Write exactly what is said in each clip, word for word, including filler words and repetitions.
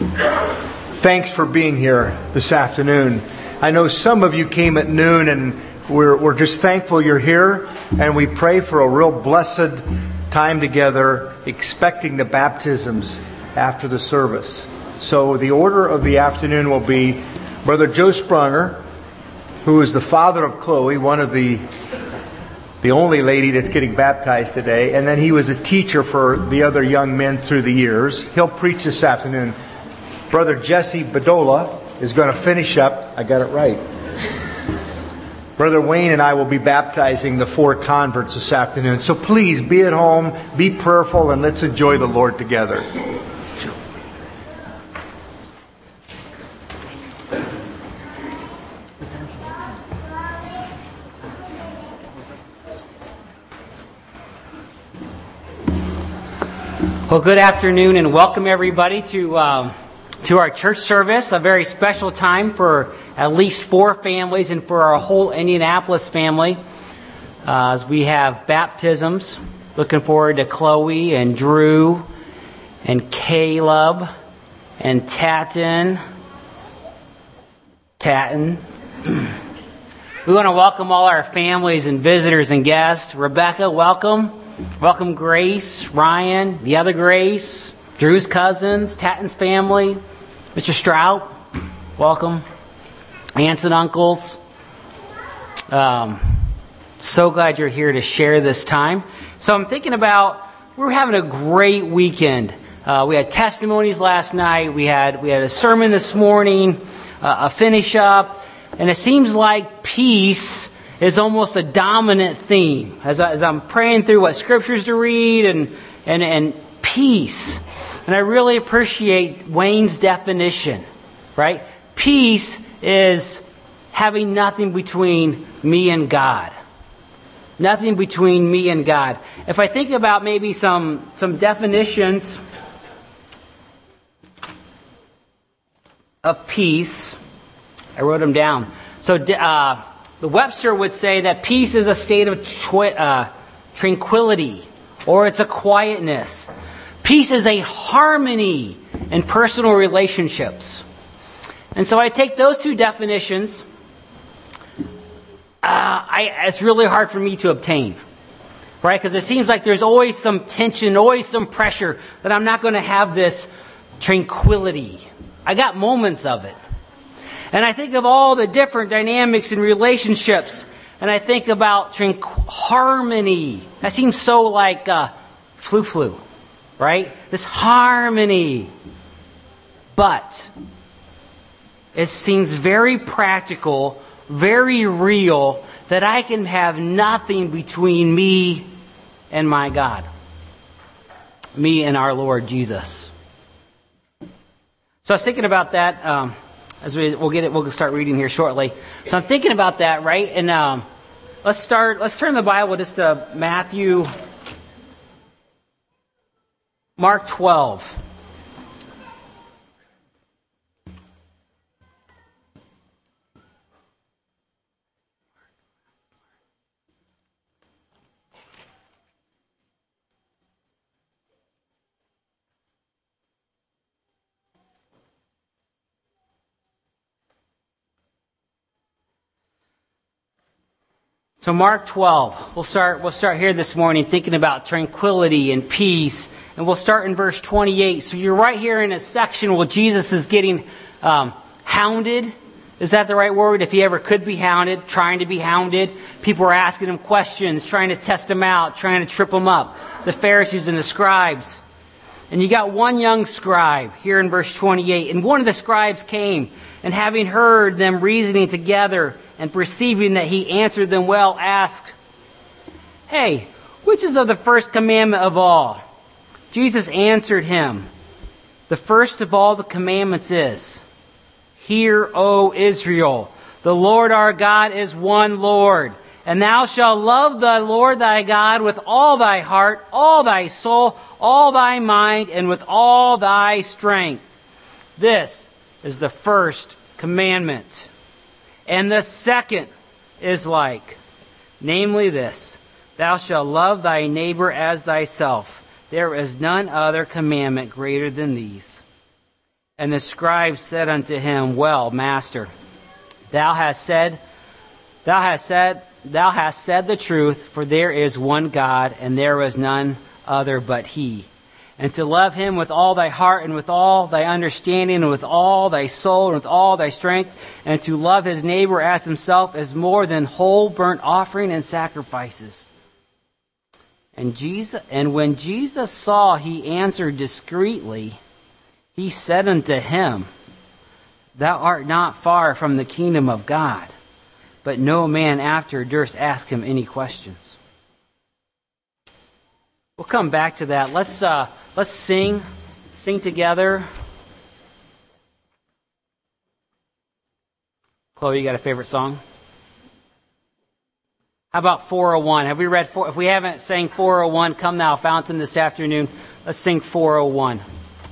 Thanks for being here this afternoon. I know some of you came at noon, and we're, we're just thankful you're here, and we pray for a real blessed time together, expecting the baptisms after the service. So the order of the afternoon will be Brother Joe Sprunger, who is the father of Chloe, one of the the only lady that's getting baptized today, and then he was a teacher for the other young men through the years. He'll preach this afternoon. Brother Jesse Bedola is going to finish up. I got it right. Brother Wayne and I will be baptizing the four converts this afternoon. So please be at home, be prayerful, and let's enjoy the Lord together. Well, good afternoon and welcome everybody to um, to our church service. A very special time for at least four families and for our whole Indianapolis family uh, as we have baptisms. Looking forward to Chloe and Drew and Caleb and Tatten. Tatten. We want to welcome all our families and visitors and guests. Rebecca, welcome. Welcome Grace, Ryan, the other Grace, Drew's cousins, Tatton's family, Mister Strout, welcome. Aunts and uncles. Um, so glad you're here to share this time. So I'm thinking about, we're having a great weekend. Uh, we had testimonies last night. We had we had a sermon this morning, uh, a finish up, and it seems like peace is almost a dominant theme as, I, as I'm praying through what scriptures to read and, and, and peace. And I really appreciate Wayne's definition, right? Peace is having nothing between me and God. Nothing between me and God. If I think about maybe some, some definitions of peace, I wrote them down. So, uh, the Webster would say that peace is a state of twi- uh, tranquility, or it's a quietness. Peace is a harmony in personal relationships. And so I take those two definitions. Uh, I, it's really hard for me to obtain, right? Because it seems like there's always some tension, always some pressure that I'm not going to have this tranquility. I got moments of it. And I think of all the different dynamics and relationships, and I think about tranqu- harmony. That seems so like uh, flu-flu, right? This harmony. But it seems very practical, very real, that I can have nothing between me and my God. Me and our Lord Jesus. So I was thinking about that. Um, As we, we'll get it, we'll start reading here shortly. So I'm thinking about that, right? And um, let's start. Let's turn the Bible just to Matthew, Mark twelve. So Mark twelve, we'll start, we'll start here this morning thinking about tranquility and peace. And we'll start in verse twenty-eight. So you're right here in a section where Jesus is getting um, hounded. Is that the right word? If he ever could be hounded, trying to be hounded. People are asking him questions, trying to test him out, trying to trip him up. The Pharisees and the scribes. And you got one young scribe here in verse twenty-eight. And one of the scribes came, and having heard them reasoning together, and perceiving that he answered them well, asked, "Hey, which is of the first commandment of all?" Jesus answered him, "The first of all the commandments is, Hear, O Israel, the Lord our God is one Lord, and thou shalt love the Lord thy God with all thy heart, all thy soul, all thy mind, and with all thy strength. This is the first commandment. And the second is like, namely this, thou shalt love thy neighbor as thyself. There is none other commandment greater than these. And the scribe said unto him, Well, master, thou hast said, thou hast said, thou hast said the truth, for there is one God, and there is none other but he. And to love him with all thy heart, and with all thy understanding, and with all thy soul, and with all thy strength, and to love his neighbor as himself is more than whole burnt offering and sacrifices. And Jesus, and when Jesus saw he answered discreetly, he said unto him, Thou art not far from the kingdom of God. But no man after durst ask him any questions. We'll come back to that. Let's uh, let's sing, sing together. Chloe, you got a favorite song? How about four oh one? Have we read four? If we haven't sang four oh one, Come Thou Fountain this afternoon. Let's sing four oh one.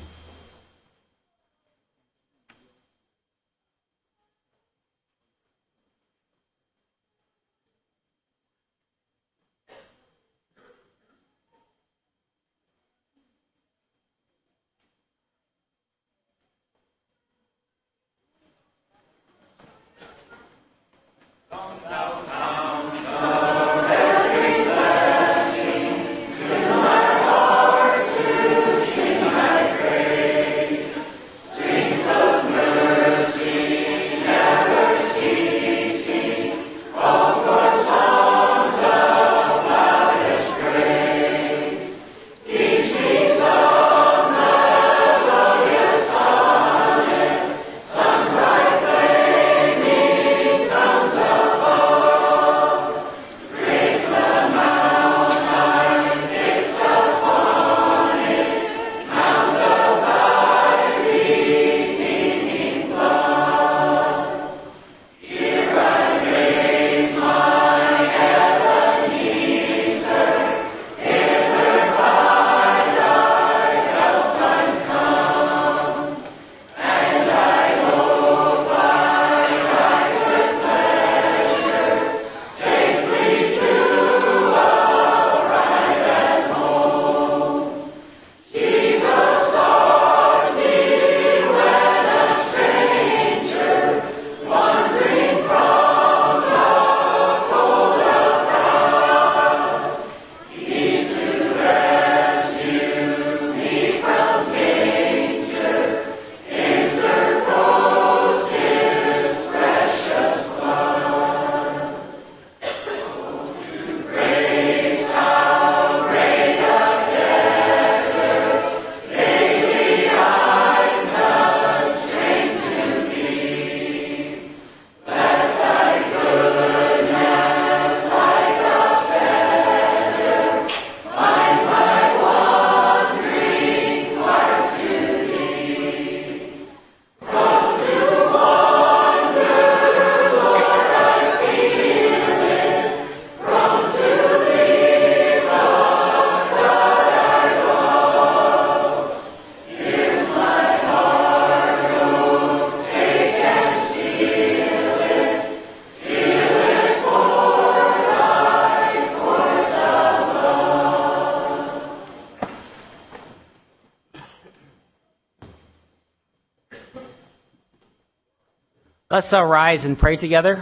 Let's uh, rise and pray together.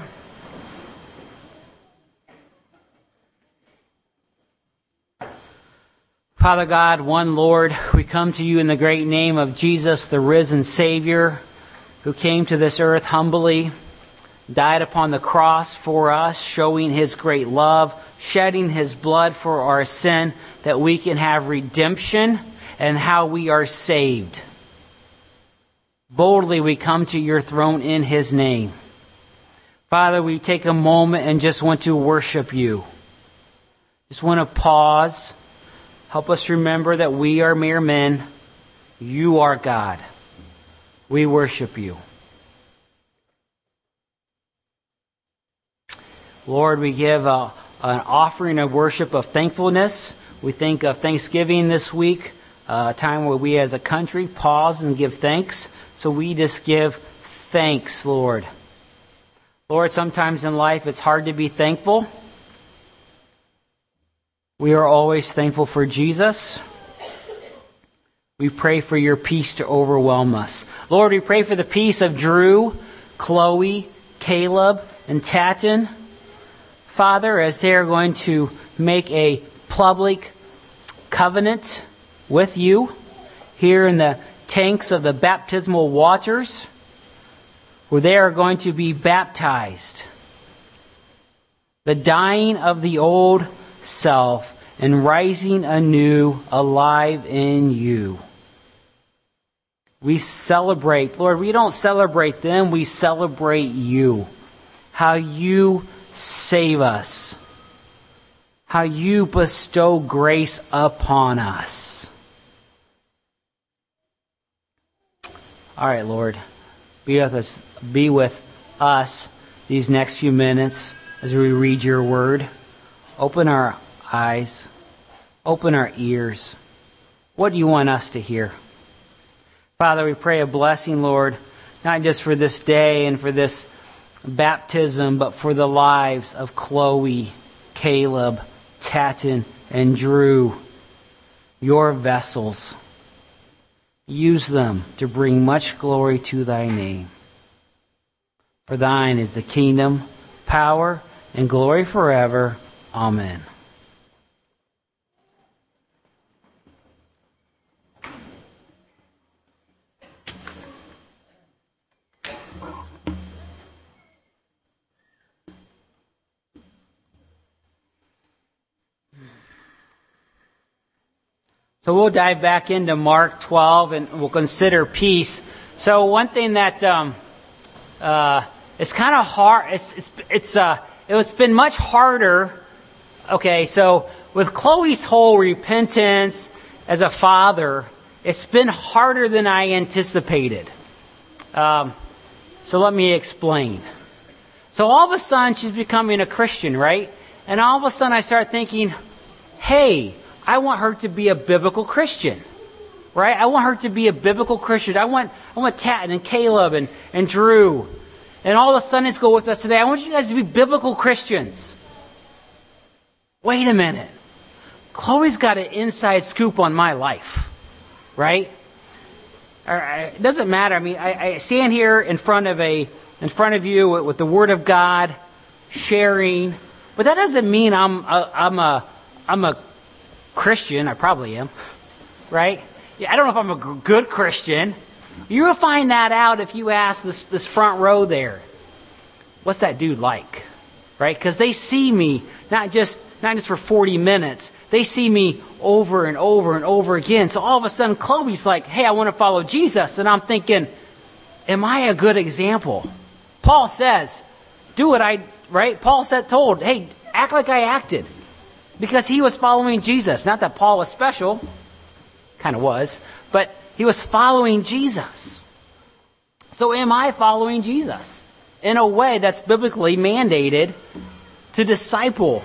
Father God, one Lord, we come to you in the great name of Jesus, the risen Savior, who came to this earth humbly, died upon the cross for us, showing his great love, shedding his blood for our sin, that we can have redemption and how we are saved. Boldly we come to your throne in his name. Father, we take a moment and just want to worship you. Just want to pause. Help us remember that we are mere men. You are God. We worship you. Lord, we give a, an offering of worship of thankfulness. We think of Thanksgiving this week, a time where we as a country pause and give thanks. So we just give thanks, Lord. Lord, sometimes in life it's hard to be thankful. We are always thankful for Jesus. We pray for your peace to overwhelm us. Lord, we pray for the peace of Drew, Chloe, Caleb, and Tatton. Father, as they are going to make a public covenant with you here in the tanks of the baptismal waters, where they are going to be baptized. The dying of the old self and rising anew, alive in you. We celebrate, Lord, we don't celebrate them, we celebrate you. How you save us. How you bestow grace upon us. All right, Lord, be with us, be with us these next few minutes as we read your word. Open our eyes, open our ears. What do you want us to hear? Father, we pray a blessing, Lord, not just for this day and for this baptism, but for the lives of Chloe, Caleb, Tatton, and Drew, your vessels. Use them to bring much glory to thy name. For thine is the kingdom, power, and glory forever. Amen. So we'll dive back into Mark twelve and we'll consider peace. So one thing that um, uh, it's kind of hard. It's it's it's uh it's been much harder. Okay, so with Chloe's whole repentance as a father, it's been harder than I anticipated. Um, so let me explain. So all of a sudden she's becoming a Christian, right? And all of a sudden I start thinking, hey, I want her to be a biblical Christian, right? I want her to be a biblical Christian. I want I want Tatton and Caleb and, and Drew and all the Sunday school with us today. I want you guys to be biblical Christians. Wait a minute. Chloe's got an inside scoop on my life, right? It doesn't matter. I mean, I, I stand here in front of a in front of you with, with the Word of God, sharing, but that doesn't mean I'm a, I'm a I'm a Christian. I probably am, right? Yeah, I don't know if I'm a g- good Christian. You'll find that out if you ask this this front row there, what's that dude like, right? Because they see me not just not just for forty minutes. They see me over and over and over again. So all of a sudden, Chloe's like, "Hey, I want to follow Jesus," and I'm thinking, "Am I a good example?" Paul says, "Do what I right." Paul said, "Told, hey, act like I acted." Because he was following Jesus. Not that Paul was special. Kind of was. But he was following Jesus. So am I following Jesus? In a way that's biblically mandated to disciple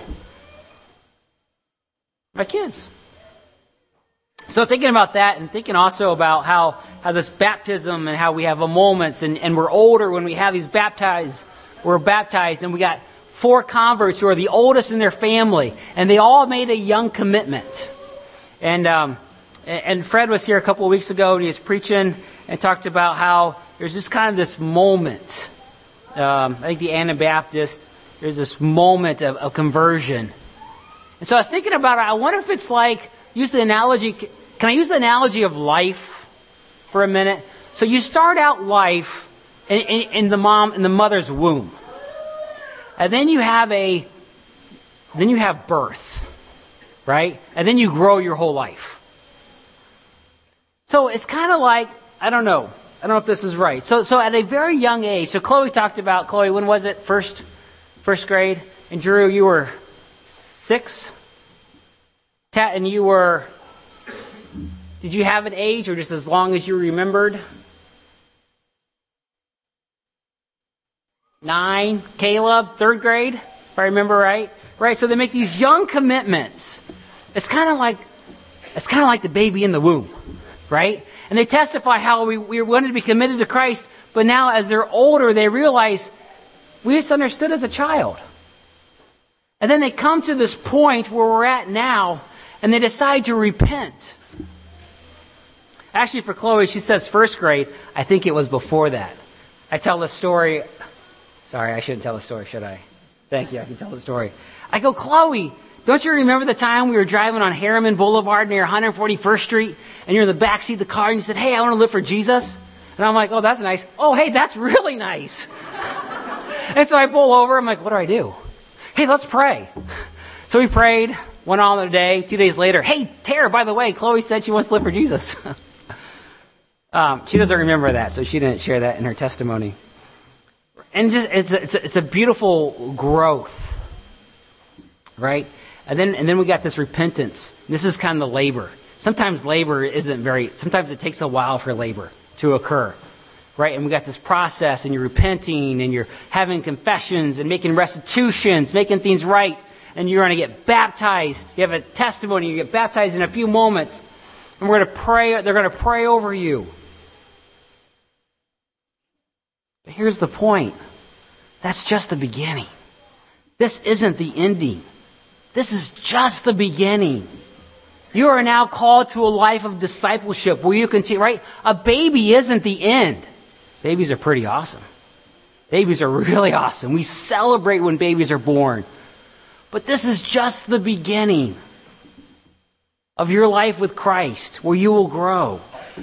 my kids. So thinking about that and thinking also about how, how this baptism and how we have a moments and, and we're older when we have these baptized, we're baptized and we got four converts who are the oldest in their family, and they all made a young commitment. And um, and Fred was here a couple of weeks ago, and he was preaching and talked about how there's just kind of this moment. Um, I think the Anabaptist, there's this moment of, of conversion. And so I was thinking about it. I wonder if it's like, use the analogy. Can I use the analogy of life for a minute? So you start out life in, in, in the mom in the mother's womb. And then you have a, then you have birth, right? And then you grow your whole life. So it's kind of like, I don't know, I don't know if this is right. So, so at a very young age, so Chloe talked about, Chloe, when was it? First, first grade? And Drew, you were six? Tat, and you were, did you have an age or just as long as you remembered? Nine. Caleb, third grade, if I remember right. Right, so they make these young commitments. It's kind of like, it's kind of like the baby in the womb, right? And they testify how we, we wanted to be committed to Christ, but now as they're older, they realize we just understood as a child. And then they come to this point where we're at now, and they decide to repent. Actually, for Chloe, she says first grade. I think it was before that. I tell the story. Sorry, I shouldn't tell the story, should I? Thank you. I can tell the story. I go, Chloe, don't you remember the time we were driving on Harriman Boulevard near one forty-first Street, and you're in the backseat of the car, and you said, hey, I want to live for Jesus? And I'm like, oh, that's nice. Oh, hey, that's really nice. And so I pull over. I'm like, what do I do? Hey, let's pray. So we prayed, went on the day. Two days later, hey, Tara, by the way, Chloe said she wants to live for Jesus. um, she doesn't remember that, so she didn't share that in her testimony. And just it's a, it's a, it's a beautiful growth, right? And then and then we got this repentance. This is kind of the labor. Sometimes labor isn't very. Sometimes it takes a while for labor to occur, right? And we got this process, and you're repenting, and you're having confessions, and making restitutions, making things right, and you're going to get baptized. You have a testimony. You get baptized in a few moments, and we're going to pray. They're going to pray over you. But here's the point. That's just the beginning. This isn't the ending. This is just the beginning. You are now called to a life of discipleship where you continue, right? A baby isn't the end. Babies are pretty awesome. Babies are really awesome. We celebrate when babies are born. But this is just the beginning of your life with Christ where you will grow.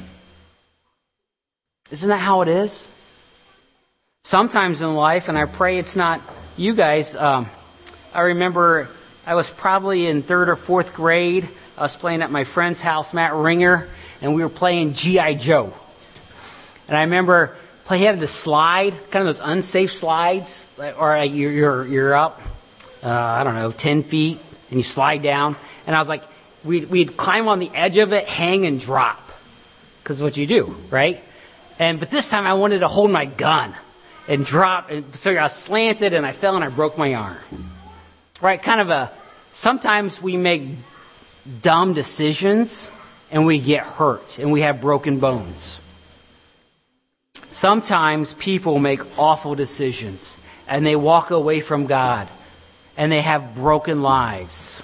Isn't that how it is? Sometimes in life, and I pray it's not you guys, um, I remember I was probably in third or fourth grade. I was playing at my friend's house, Matt Ringer, and we were playing G I Joe. And I remember play, he had this slide, kind of those unsafe slides, or you're, you're, you're up, uh, I don't know, ten feet, and you slide down. And I was like, we'd, we'd climb on the edge of it, hang and drop, because what you do, right? And but this time I wanted to hold my gun and drop, and so I was slanted, and I fell, and I broke my arm. Right, kind of a, sometimes we make dumb decisions, and we get hurt, and we have broken bones. Sometimes people make awful decisions, and they walk away from God, and they have broken lives.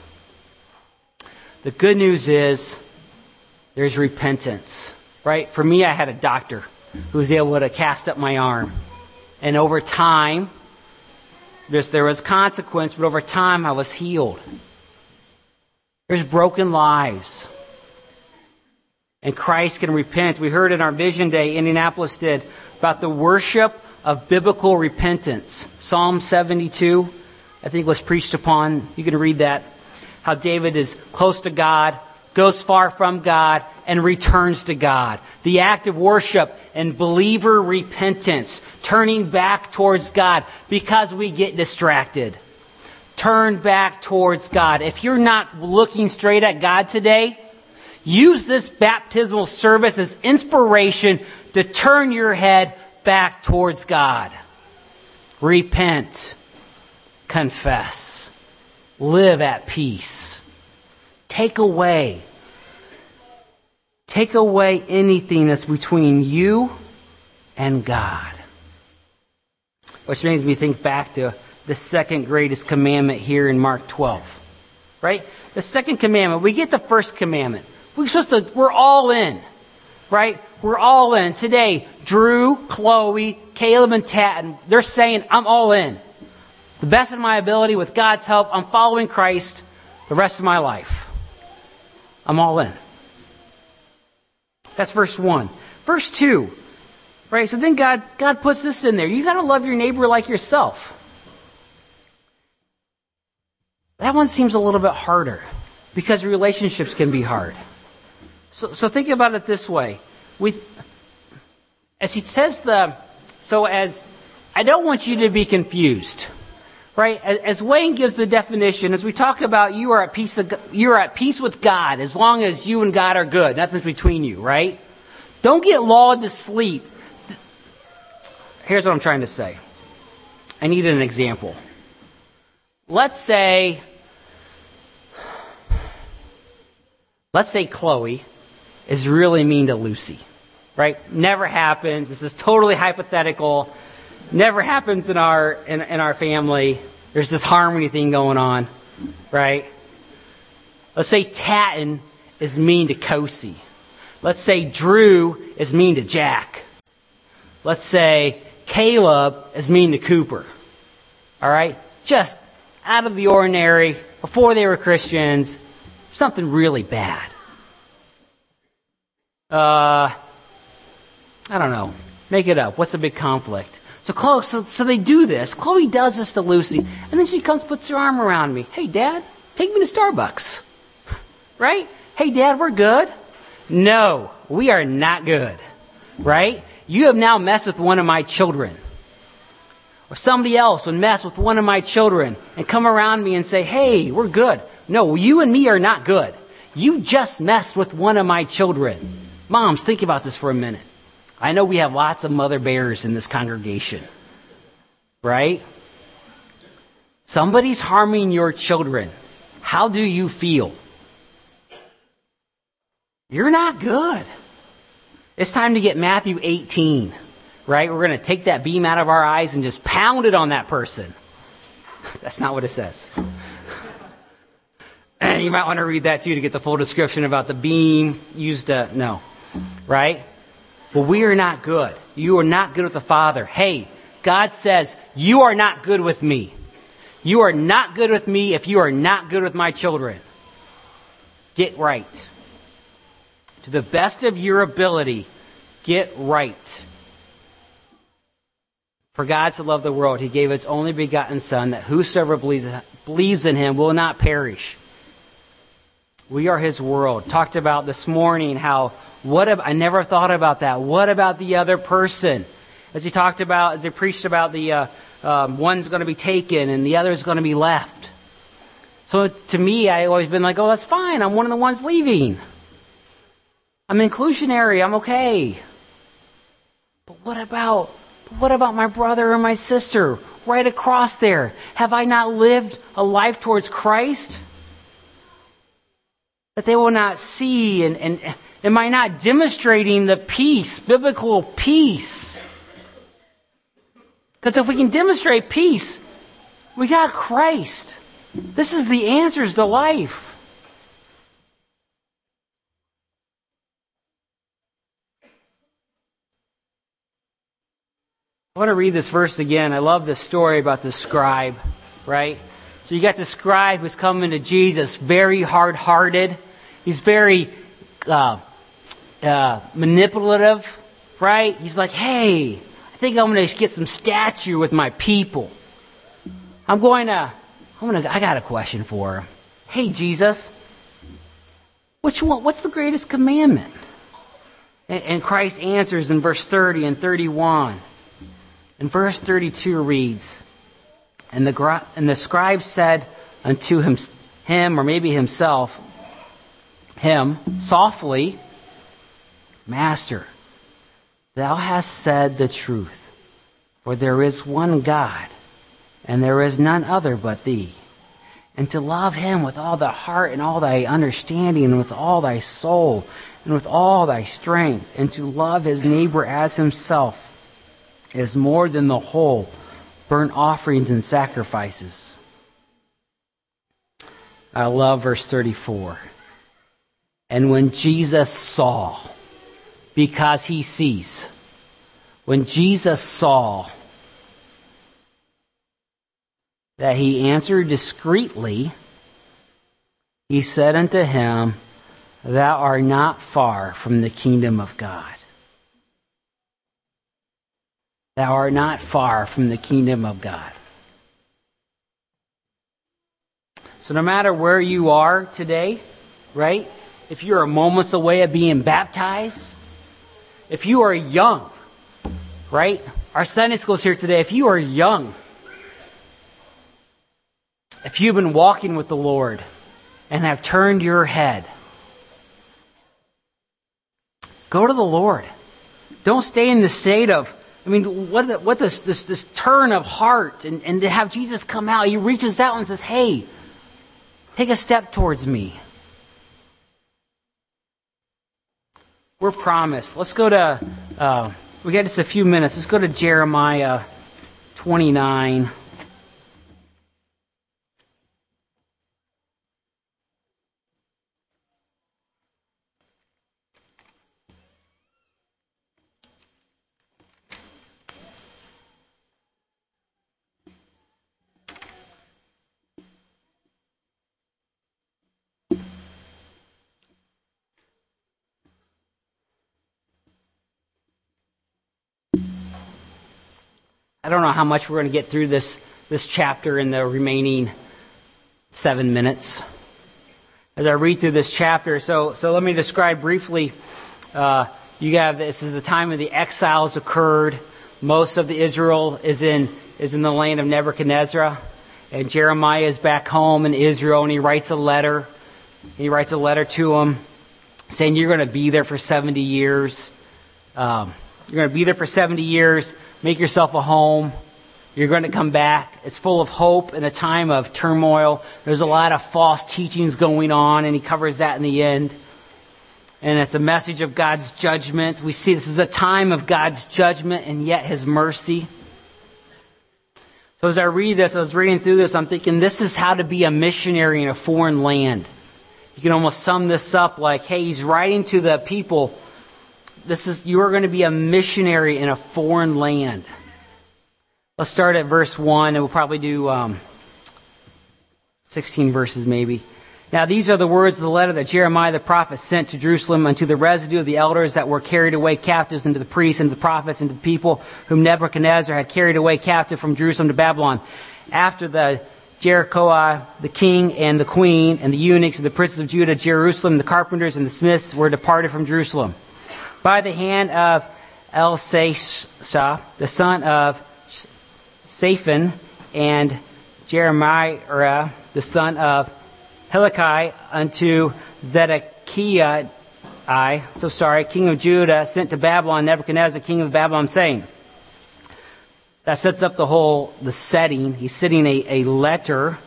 The good news is, there's repentance, right? For me, I had a doctor who was able to cast up my arm. And over time, there's, there was consequence, but over time I was healed. There's broken lives. And Christ can repent. We heard in our Vision Day, Indianapolis did, about the worship of biblical repentance. Psalm seventy-two, I think, was preached upon. You can read that. How David is close to God, goes far from God, and returns to God. The act of worship and believer repentance, turning back towards God because we get distracted. Turn back towards God. If you're not looking straight at God today, use this baptismal service as inspiration to turn your head back towards God. Repent. Confess. Live at peace. Take away Take away anything that's between you and God. Which makes me think back to the second greatest commandment here in Mark twelve. Right? The second commandment, we get the first commandment. We're supposed to, we're all in. Right? We're all in. Today, Drew, Chloe, Caleb, and Tatton, they're saying, I'm all in. The best of my ability, with God's help, I'm following Christ the rest of my life. I'm all in. That's verse one. Verse two, right? So then God, God puts this in there. You got to love your neighbor like yourself. That one seems a little bit harder because relationships can be hard. So, so think about it this way. We, as he says the, so as, I don't want you to be confused, right? As, as Wayne gives the definition, as we talk about you are at peace, you are at peace with God as long as you and God are good. Nothing's between you, right? Don't get lulled to sleep. Here's what I'm trying to say. I need an example. Let's say, let's say Chloe is really mean to Lucy, right? Never happens. This is totally hypothetical. Never happens in our in, in our family. There's this harmony thing going on, right? Let's say Tatton is mean to Kosi. Let's say Drew is mean to Jack. Let's say Caleb is mean to Cooper. All right? Just out of the ordinary, before they were Christians, something really bad. Uh, I don't know. Make it up. What's a big conflict? So, Chloe, so, so they do this. Chloe does this to Lucy, and then she comes, puts her arm around me. Hey, Dad, take me to Starbucks. Right? Hey, Dad, we're good. No, we are not good. Right? You have now messed with one of my children. Or somebody else would mess with one of my children and come around me and say, hey, we're good. No, you and me are not good. You just messed with one of my children. Moms, think about this for a minute. I know we have lots of mother bears in this congregation. Right? Somebody's harming your children. How do you feel? You're not good. It's time to get Matthew eighteen. Right? We're going to take that beam out of our eyes and just pound it on that person. That's not what it says. And you might want to read that too to get the full description about the beam used to, no. Right? Well, we are not good. You are not good with the Father. Hey, God says, you are not good with me. You are not good with me if you are not good with my children. Get right. To the best of your ability, get right. For God so loved the world, he gave his only begotten Son, that whosoever believes, believes in him will not perish. We are his world. Talked about this morning how, what ab- I never thought about that. What about the other person? As he talked about, as they preached about the uh, um, one's going to be taken and the other is going to be left. So to me, I always been like, oh, that's fine. I'm one of the ones leaving. I'm inclusionary. I'm okay. But what about, what about my brother or my sister right across there? Have I not lived a life towards Christ? That they will not see, and, and am I not demonstrating the peace, biblical peace? Because if we can demonstrate peace, we got Christ. This is the answers to life. I want to read this verse again. I love this story about the scribe, right? So you got the scribe who's coming to Jesus, very hard-hearted. He's very uh, uh, manipulative, right? He's like, hey, I think I'm going to get some stature with my people. I'm going to, I'm going to, I got a question for him. Hey, Jesus, which one, what's the greatest commandment? And, and Christ answers in verse thirty and thirty-one. And verse thirty-two reads, And the, and the scribe said unto him, him, or maybe himself, him, softly, Master, thou hast said the truth, for there is one God, and there is none other but thee. And to love him with all thy heart and all thy understanding and with all thy soul and with all thy strength, and to love his neighbor as himself, is more than the whole burnt offerings and sacrifices. I love verse thirty-four. And when Jesus saw, because he sees, when Jesus saw that he answered discreetly, he said unto him, Thou art not far from the kingdom of God. Thou art not far from the kingdom of God. So no matter where you are today, right? If you're a moments away of being baptized, if you are young, right? Our Sunday school's here today. If you are young, if you've been walking with the Lord and have turned your head, go to the Lord. Don't stay in the state of, I mean, what what this this this turn of heart, and, and to have Jesus come out, he reaches out and says, hey, take a step towards me. We're promised. Let's go to, uh, we got just a few minutes. Let's go to Jeremiah twenty-nine. I don't know how much we're going to get through this, this chapter in the remaining seven minutes as I read through this chapter. So, so let me describe briefly. Uh, you have this is the time of the exiles occurred. Most of the Israel is in is in the land of Nebuchadnezzar, and Jeremiah is back home in Israel, and he writes a letter. He writes a letter to them, saying, "You're going to be there for seventy years. Um, you're going to be there for seventy years. Make yourself a home. You're going to come back." It's full of hope in a time of turmoil. There's a lot of false teachings going on, and he covers that in the end. And it's a message of God's judgment. We see this is a time of God's judgment and yet His mercy. So as I read this, I was reading through this, I'm thinking this is how to be a missionary in a foreign land. You can almost sum this up like, hey, he's writing to the people, this is you're going to be a missionary in a foreign land. Let's start at verse one, and we'll probably do um, sixteen verses maybe. Now these are the words of the letter that Jeremiah the prophet sent to Jerusalem unto the residue of the elders that were carried away captives, and to the priests and the prophets and to the people whom Nebuchadnezzar had carried away captive from Jerusalem to Babylon. After the Jerichoah, the king and the queen and the eunuchs and the princes of Judah, Jerusalem, the carpenters and the smiths were departed from Jerusalem. By the hand of Elsashah, the son of Shaphan, and Jeremiah, the son of Hilkiah, unto Zedekiah, I, so sorry, king of Judah, sent to Babylon, Nebuchadnezzar, king of Babylon, saying, that sets up the whole, the setting. He's sending a, a letter.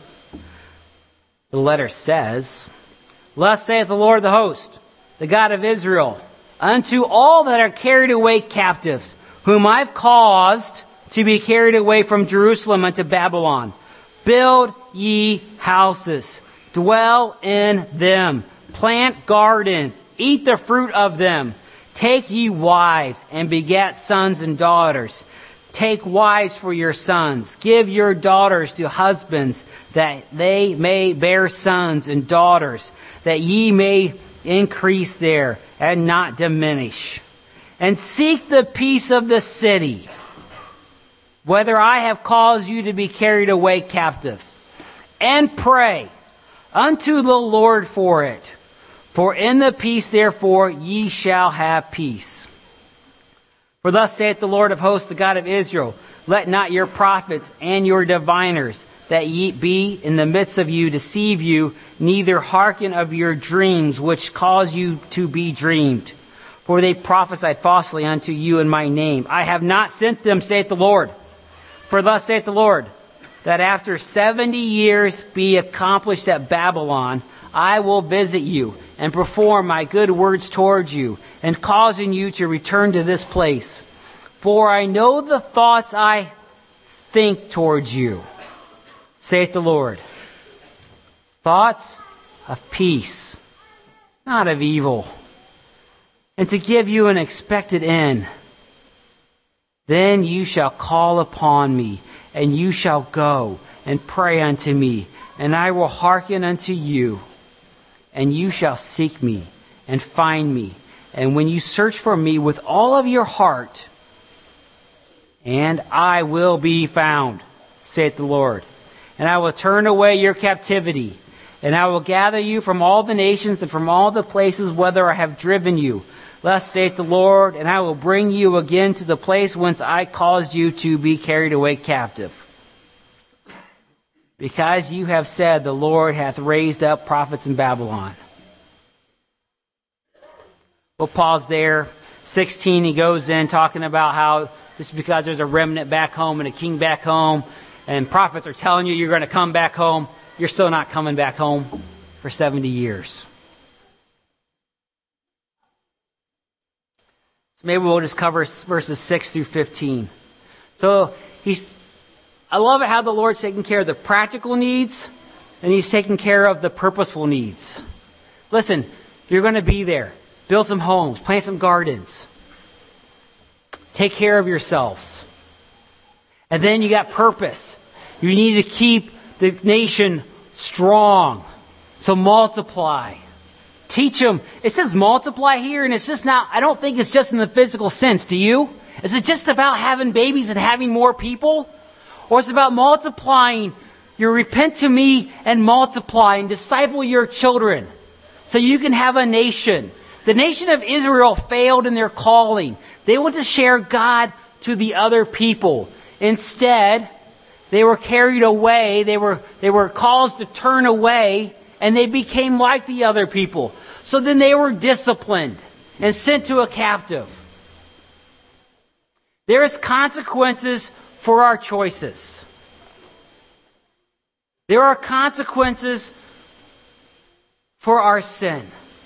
The letter says, "Thus saith the Lord of the host, the God of Israel, unto all that are carried away captives, whom I've caused to be carried away from Jerusalem unto Babylon, build ye houses, dwell in them, plant gardens, eat the fruit of them, take ye wives, and begat sons and daughters. Take wives for your sons, give your daughters to husbands, that they may bear sons and daughters, that ye may increase there, and not diminish. And seek the peace of the city, whether I have caused you to be carried away captives, and pray unto the Lord for it. For in the peace, therefore, ye shall have peace. For thus saith the Lord of hosts, the God of Israel, let not your prophets and your diviners that ye be in the midst of you deceive you, neither hearken of your dreams which cause you to be dreamed. For they prophesied falsely unto you in my name. I have not sent them, saith the Lord. For thus saith the Lord, that after seventy years be accomplished at Babylon, I will visit you and perform my good words towards you, and causing you to return to this place. For I know the thoughts I think towards you, saith the Lord. Thoughts of peace, not of evil, and to give you an expected end. Then you shall call upon me, and you shall go and pray unto me, and I will hearken unto you. And you shall seek me and find me. And when you search for me with all of your heart, and I will be found, saith the Lord. And I will turn away your captivity, and I will gather you from all the nations and from all the places whither I have driven you. Thus saith the Lord, and I will bring you again to the place whence I caused you to be carried away captive. Because you have said, the Lord hath raised up prophets in Babylon. We'll pause there. sixteen, he goes in talking about how this is because there's a remnant back home and a king back home. And prophets are telling you you're going to come back home. You're still not coming back home for seventy years. So maybe we'll just cover verses six through fifteen. So he's... I love it how the Lord's taking care of the practical needs, and He's taking care of the purposeful needs. Listen, you're going to be there. Build some homes, plant some gardens. Take care of yourselves. And then you got purpose. You need to keep the nation strong. So multiply. Teach them. It says multiply here, and it's just not, I don't think it's just in the physical sense. Do you? Is it just about having babies and having more people? Or is it about multiplying? You repent to me and multiply and disciple your children so you can have a nation. The nation of Israel failed in their calling. They went to share God to the other people. Instead, they were carried away. They were, they were caused to turn away, and they became like the other people. So then they were disciplined and sent to a captive. There is consequences for our choices. There are consequences for our sin.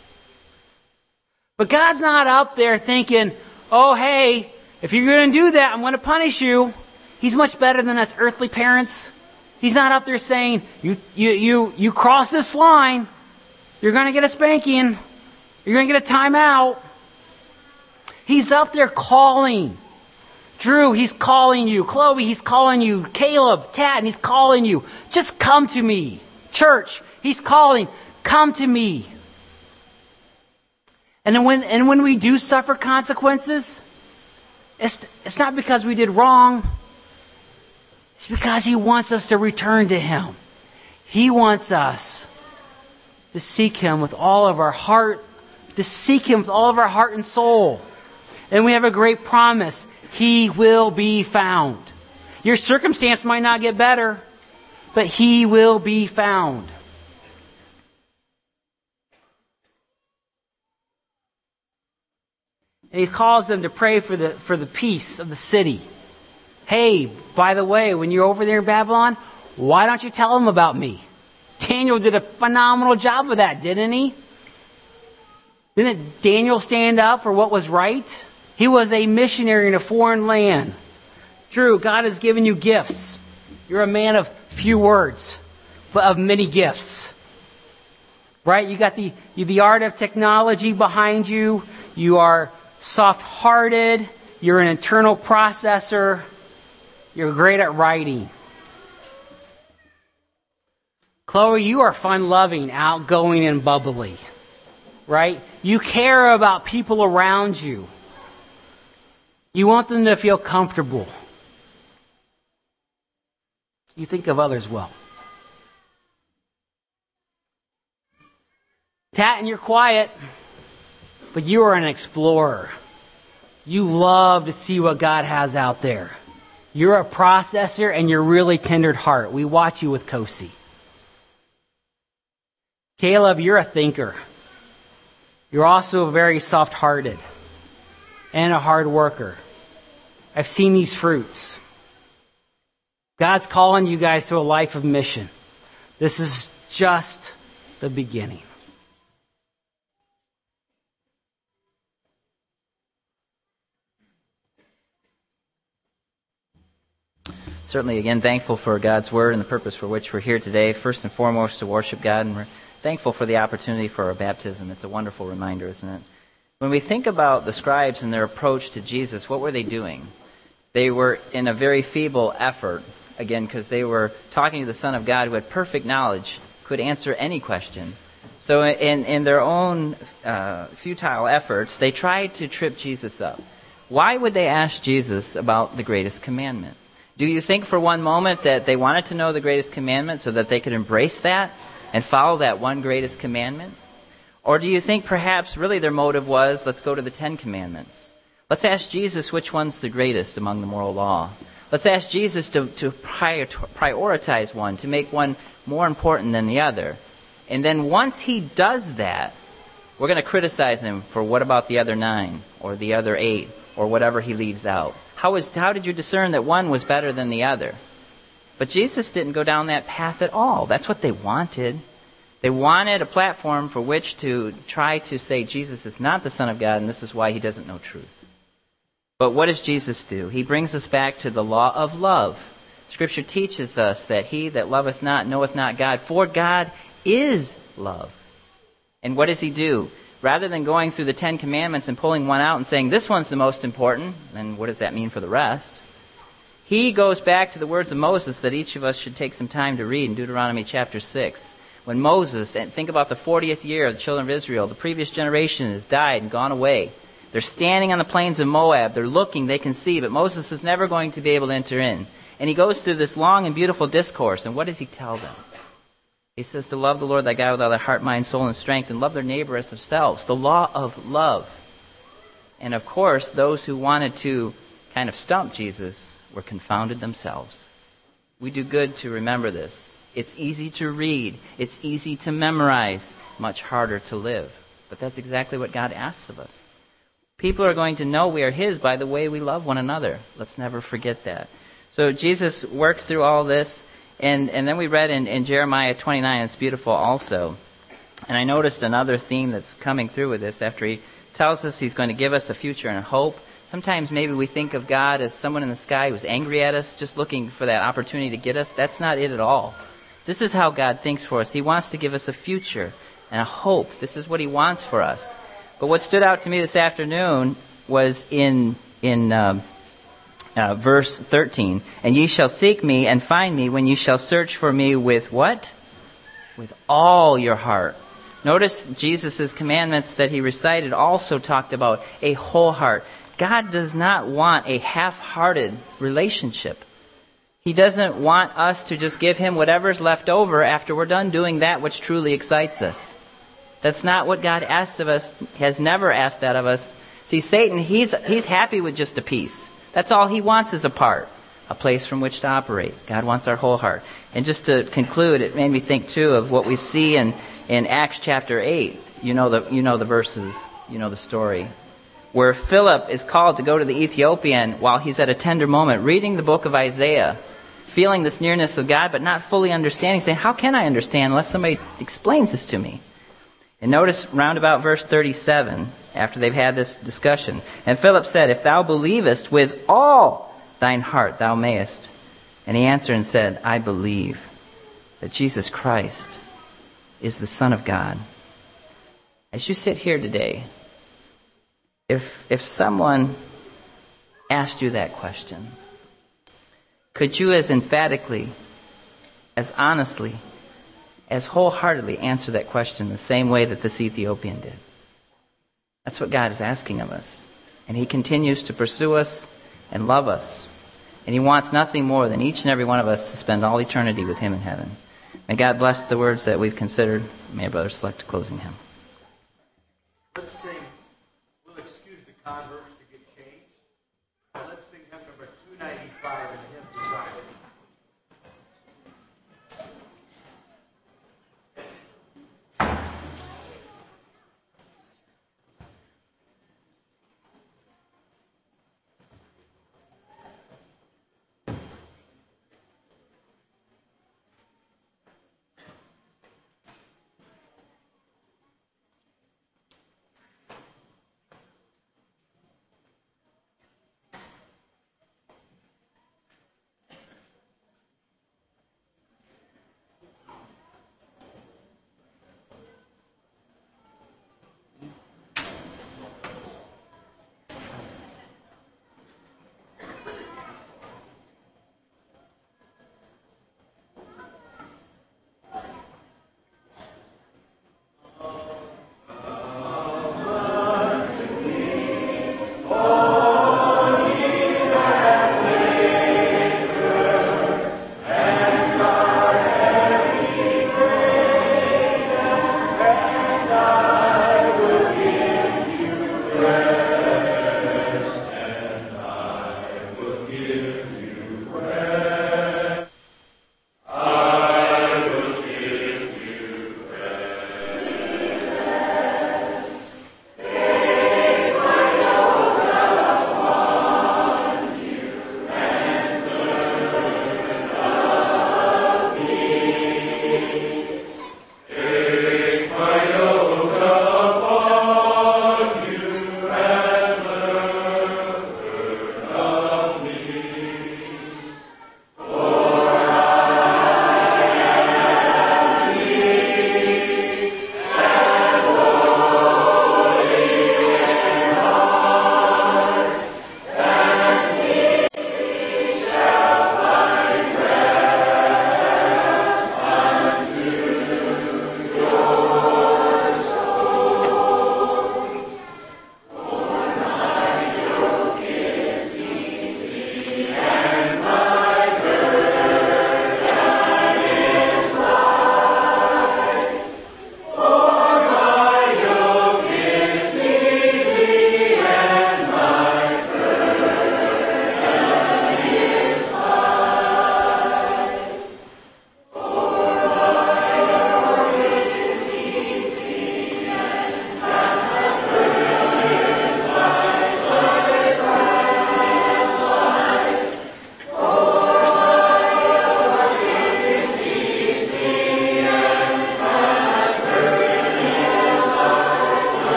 But God's not up there thinking, oh, hey, if you're going to do that, I'm going to punish you. He's much better than us earthly parents. He's not up there saying, you, you, you, you cross this line, you're going to get a spanking, you're going to get a timeout. He's up there calling. Drew, he's calling you. Chloe, he's calling you. Caleb, Tat, he's calling you. Just come to me. Church, he's calling. Come to me. And then when and when we do suffer consequences, it's, it's not because we did wrong. It's because he wants us to return to him. He wants us to seek him with all of our heart, to seek him with all of our heart and soul. And we have a great promise. He will be found. Your circumstance might not get better, but he will be found. And he calls them to pray for the, for the peace of the city. Hey, by the way, when you're over there in Babylon, why don't you tell them about me? Daniel did a phenomenal job of that, didn't he? Didn't Daniel stand up for what was right? He was a missionary in a foreign land. Drew, God has given you gifts. You're a man of few words, but of many gifts. Right? You got the, the art of technology behind you. You are soft-hearted. You're an internal processor. You're great at writing. Chloe, you are fun-loving, outgoing, and bubbly. Right? You care about people around you. You want them to feel comfortable. You think of others well. Tat, and you're quiet, but you are an explorer. You love to see what God has out there. You're a processor and you're really tender heart. We watch you with Kosi. Caleb, you're a thinker. You're also very soft-hearted and a hard worker. I've seen these fruits. God's calling you guys to a life of mission. This is just the beginning. Certainly, again, thankful for God's Word and the purpose for which we're here today. First and foremost, to worship God, and we're thankful for the opportunity for our baptism. It's a wonderful reminder, isn't it? When we think about the scribes and their approach to Jesus, what were they doing? They were in a very feeble effort, again, because they were talking to the Son of God who had perfect knowledge, could answer any question. So in, in their own uh, futile efforts, they tried to trip Jesus up. Why would they ask Jesus about the greatest commandment? Do you think for one moment that they wanted to know the greatest commandment so that they could embrace that and follow that one greatest commandment? Or do you think perhaps really their motive was, let's go to the Ten Commandments. Let's ask Jesus which one's the greatest among the moral law. Let's ask Jesus to, to prioritize one, to make one more important than the other. And then once he does that, we're going to criticize him for what about the other nine or the other eight or whatever he leaves out. How is how did you discern that one was better than the other? But Jesus didn't go down that path at all. That's what they wanted. They wanted a platform for which to try to say Jesus is not the Son of God and this is why he doesn't know truth. But what does Jesus do? He brings us back to the law of love. Scripture teaches us that he that loveth not knoweth not God, for God is love. And what does he do? Rather than going through the Ten Commandments and pulling one out and saying, this one's the most important, then what does that mean for the rest? He goes back to the words of Moses that each of us should take some time to read in Deuteronomy chapter six. When Moses, and think about the fortieth year of the children of Israel, the previous generation has died and gone away. They're standing on the plains of Moab. They're looking, they can see, but Moses is never going to be able to enter in. And he goes through this long and beautiful discourse, and what does he tell them? He says to love the Lord thy God with all their heart, mind, soul, and strength, and love their neighbor as themselves. The law of love. And of course, those who wanted to kind of stump Jesus were confounded themselves. We do good to remember this. It's easy to read. It's easy to memorize. Much harder to live. But that's exactly what God asks of us. People are going to know we are His by the way we love one another. Let's never forget that. So Jesus works through all this. And and then we read in, in Jeremiah twenty-nine, it's beautiful also. And I noticed another theme that's coming through with this after He tells us He's going to give us a future and a hope. Sometimes maybe we think of God as someone in the sky who's angry at us, just looking for that opportunity to get us. That's not it at all. This is how God thinks for us. He wants to give us a future and a hope. This is what He wants for us. But what stood out to me this afternoon was in in um, uh, verse thirteen. And ye shall seek me and find me when ye shall search for me with what? With all your heart. Notice Jesus' commandments that He recited also talked about a whole heart. God does not want a half-hearted relationship. He doesn't want us to just give Him whatever's left over after we're done doing that which truly excites us. That's not what God asks of us, has never asked that of us. See, Satan, he's he's happy with just a piece. That's all he wants is a part, a place from which to operate. God wants our whole heart. And just to conclude, it made me think, too, of what we see in, in Acts chapter eight. You know the you know the verses, you know the story, where Philip is called to go to the Ethiopian while he's at a tender moment, reading the book of Isaiah, feeling this nearness of God, but not fully understanding, saying, how can I understand unless somebody explains this to me? And notice round about verse thirty-seven, after they've had this discussion. And Philip said, if thou believest with all thine heart, thou mayest. And he answered and said, I believe that Jesus Christ is the Son of God. As you sit here today, if if someone asked you that question, could you as emphatically, as honestly, as wholeheartedly answer that question the same way that this Ethiopian did? That's what God is asking of us. And He continues to pursue us and love us. And He wants nothing more than each and every one of us to spend all eternity with Him in heaven. May God bless the words that we've considered. May our brother select a closing hymn. Let's sing, we'll excuse the converts to get changed. Let's sing hymn number two ninety-five in hymn design.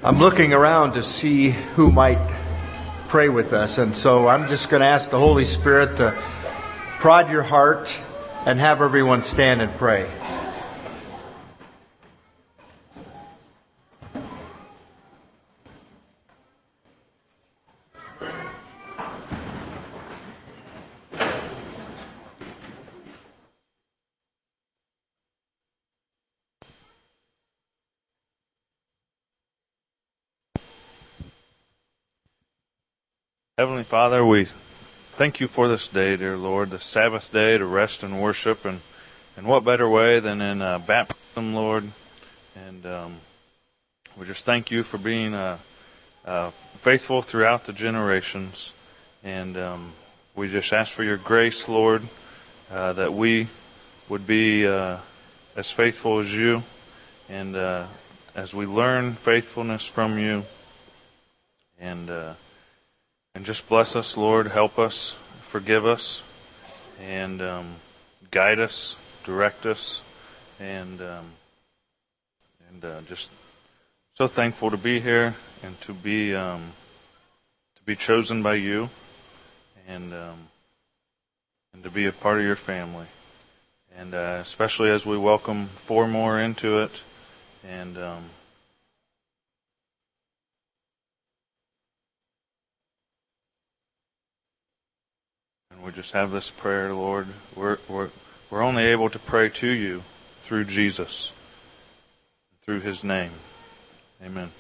I'm looking around to see who might pray with us, and so I'm just going to ask the Holy Spirit to prod your heart and have everyone stand and pray. Heavenly Father, we thank you for this day, dear Lord, the Sabbath day to rest and worship, and, and what better way than in uh, baptism, Lord. And um, we just thank you for being uh, uh, faithful throughout the generations. And um, we just ask for your grace, Lord, uh, that we would be uh, as faithful as you, and uh, as we learn faithfulness from you. And uh, And just bless us, Lord. Help us, forgive us, and um, guide us, direct us, and um, and uh, just so thankful to be here and to be um, to be chosen by you, and um, and to be a part of your family, and uh, especially as we welcome four more into it, and. Um, And we just have this prayer, Lord. We're, we're, we're only able to pray to you through Jesus, through his name. Amen.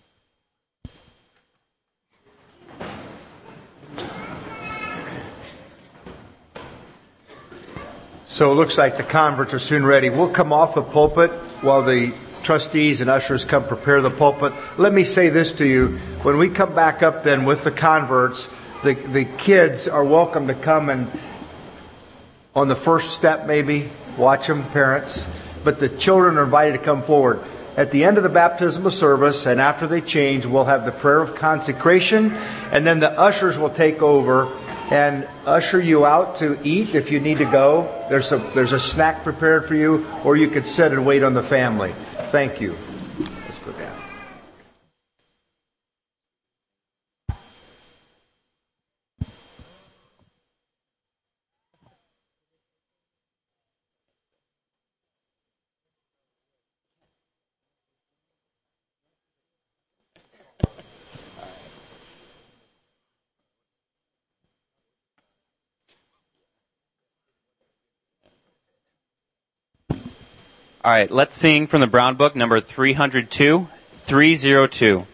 So it looks like the converts are soon ready. We'll come off the pulpit while the trustees and ushers come prepare the pulpit. Let me say this to you. When we come back up then with the converts, the, the kids are welcome to come and on the first step maybe, watch them, parents. But the children are invited to come forward. At the end of the baptismal service and after they change, we'll have the prayer of consecration, and then the ushers will take over and usher you out to eat if you need to go. There's a, there's a snack prepared for you, or you could sit and wait on the family. Thank you. Let's go down. All right, let's sing from the Brown Book, number three hundred two, three oh two.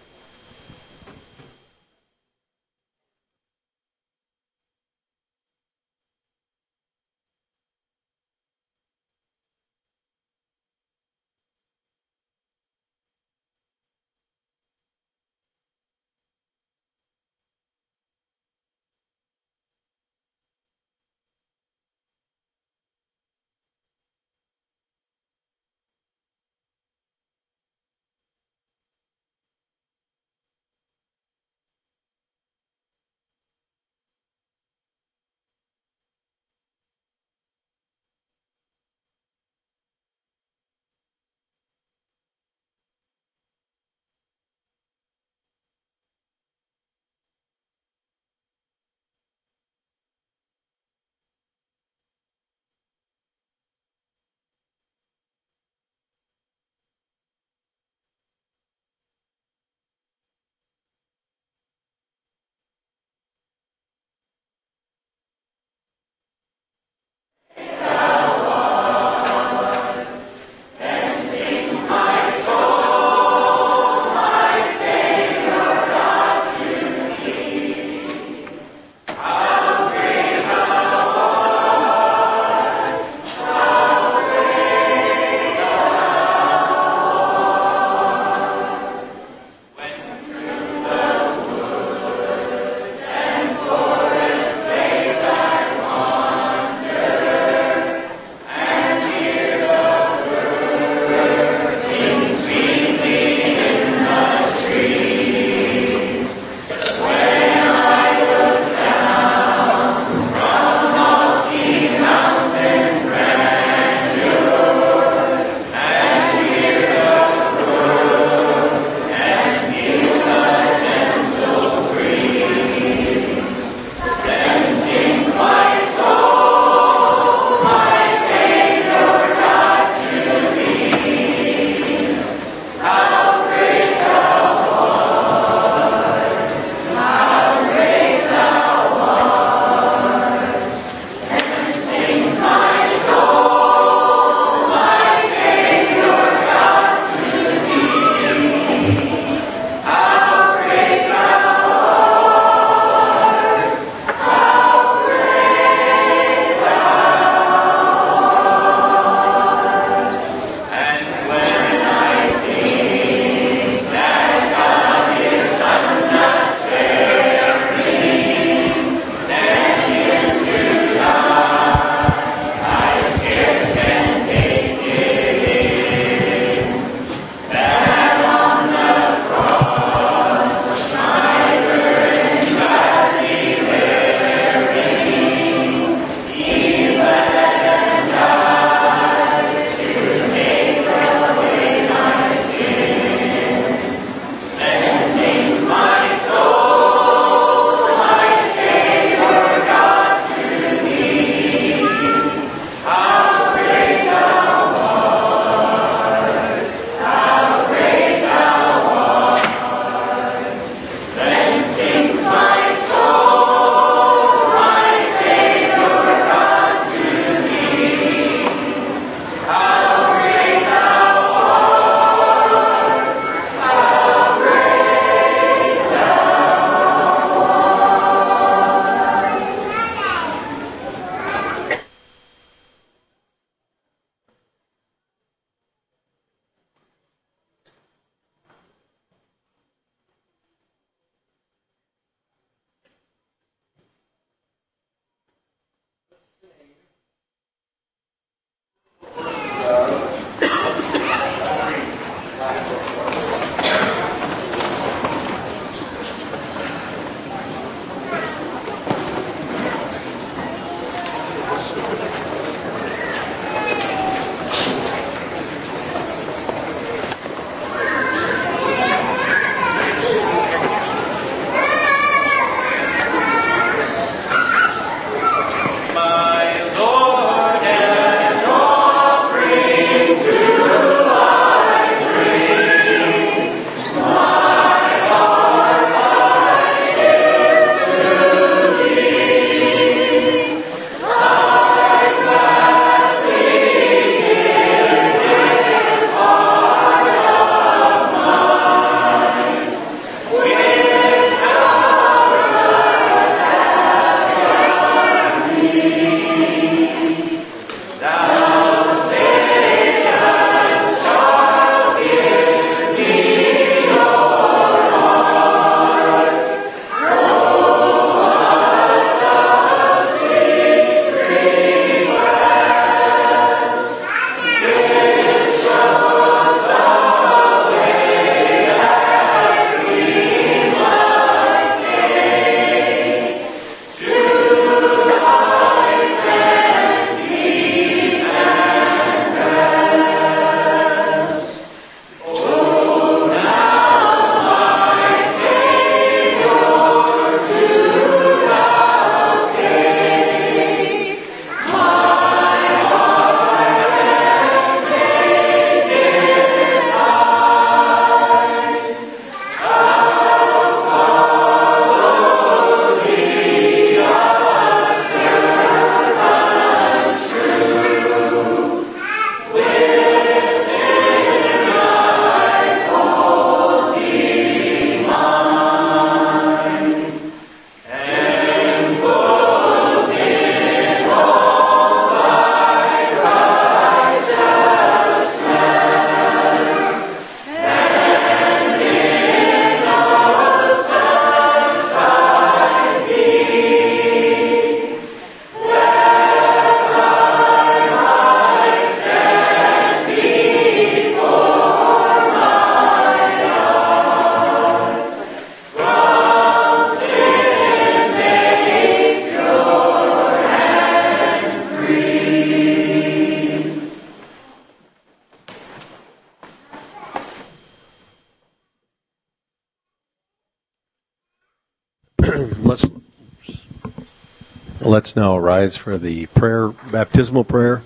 Let's now rise for the prayer, baptismal prayer.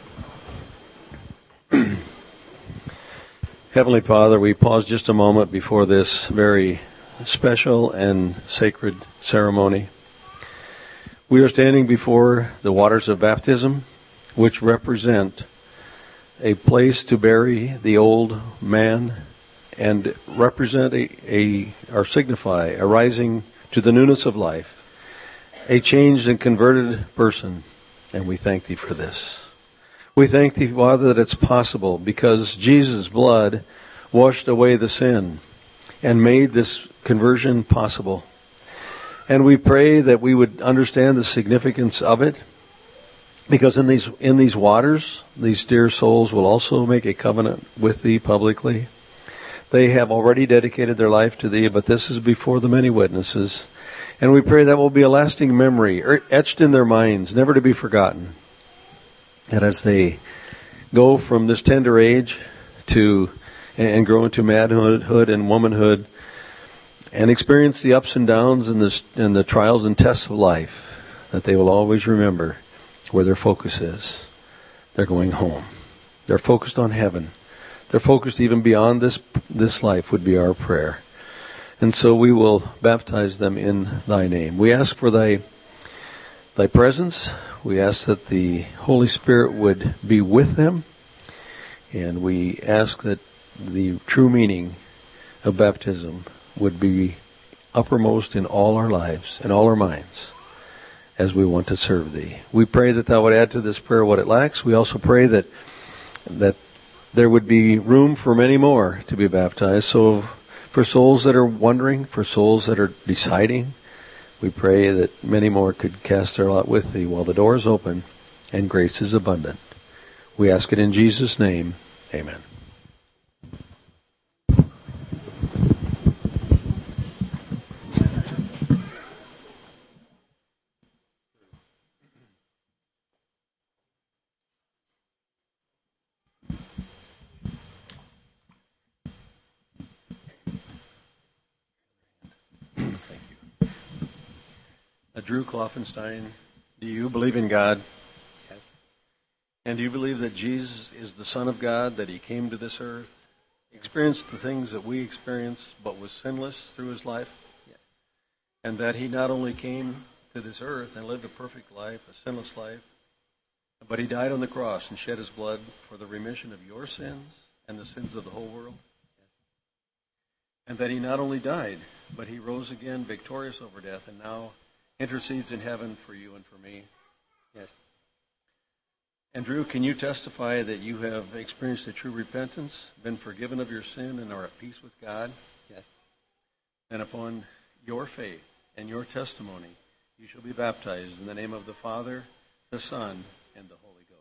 Heavenly Father, we pause just a moment before this very special and sacred ceremony. We are standing before the waters of baptism, which represent a place to bury the old man and represent a, a or signify a rising to the newness of life, a changed and converted person, and we thank Thee for this. We thank Thee, Father, that it's possible because Jesus' blood washed away the sin and made this conversion possible. And we pray that we would understand the significance of it, because in these in these waters, these dear souls will also make a covenant with Thee publicly. They have already dedicated their life to Thee, but this is before the many witnesses. And we pray that will be a lasting memory, etched in their minds, never to be forgotten. And as they go from this tender age to and grow into manhood and womanhood, and experience the ups and downs and the, and the trials and tests of life, that they will always remember where their focus is. They're going home. They're focused on heaven. They're focused even beyond this this life, would be our prayer. And so we will baptize them in Thy name. We ask for Thy Thy presence. We ask that the Holy Spirit would be with them. And we ask that the true meaning of baptism would be uppermost in all our lives, in all our minds, as we want to serve Thee. We pray that Thou would add to this prayer what it lacks. We also pray that that there would be room for many more to be baptized. So for souls that are wondering, for souls that are deciding, we pray that many more could cast their lot with Thee while the door is open and grace is abundant. We ask it in Jesus' name. Amen. Drew Kloffenstein, do you believe in God? Yes. And do you believe that Jesus is the Son of God, that He came to this earth, experienced the things that we experience, but was sinless through His life? Yes. And that He not only came to this earth and lived a perfect life, a sinless life, but He died on the cross and shed His blood for the remission of your sins and the sins of the whole world? Yes. And that He not only died, but He rose again victorious over death and now intercedes in heaven for you and for me. Yes. And Drew, can you testify that you have experienced a true repentance, been forgiven of your sin, and are at peace with God? Yes. And upon your faith and your testimony, you shall be baptized in the name of the Father, the Son, and the Holy Ghost.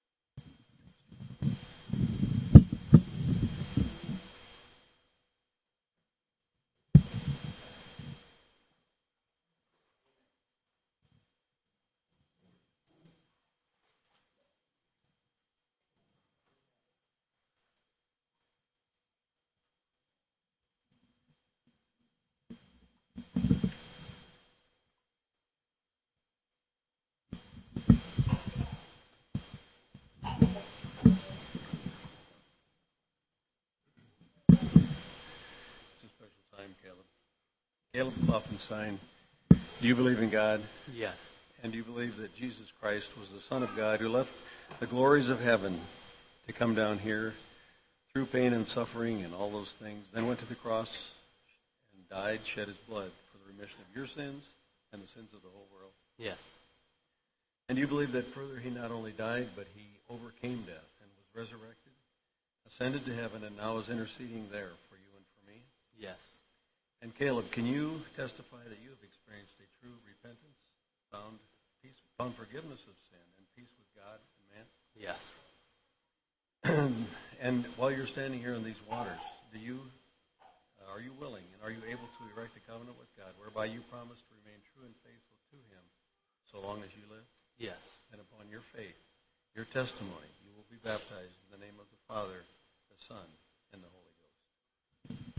Caleb Kloffenstein, do you believe in God? Yes. And do you believe that Jesus Christ was the Son of God who left the glories of heaven to come down here through pain and suffering and all those things, then went to the cross and died, shed His blood for the remission of your sins and the sins of the whole world? Yes. And do you believe that further He not only died, but He overcame death and was resurrected, ascended to heaven, and now is interceding there for you and for me? Yes. And Caleb, can you testify that you have experienced a true repentance, found peace, found forgiveness of sin, and peace with God and man? Yes. And while you're standing here in these waters, do you, uh, are you willing and are you able to erect a covenant with God, whereby you promise to remain true and faithful to Him so long as you live? Yes. And upon your faith, your testimony, you will be baptized in the name of the Father, the Son, and the Holy Ghost.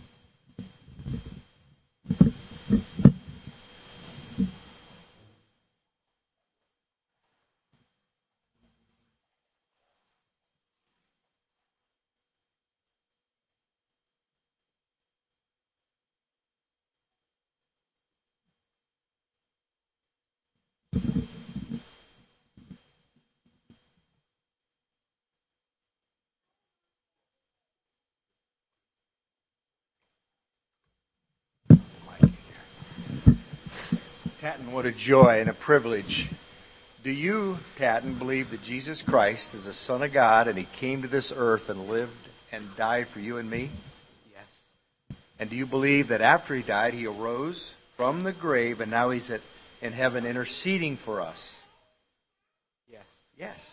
Tatton, what a joy and a privilege. Do you, Tatton, believe that Jesus Christ is the Son of God and he came to this earth and lived and died for you and me? Yes. And do you believe that after he died, he arose from the grave and now he's at, in heaven interceding for us? Yes. Yes.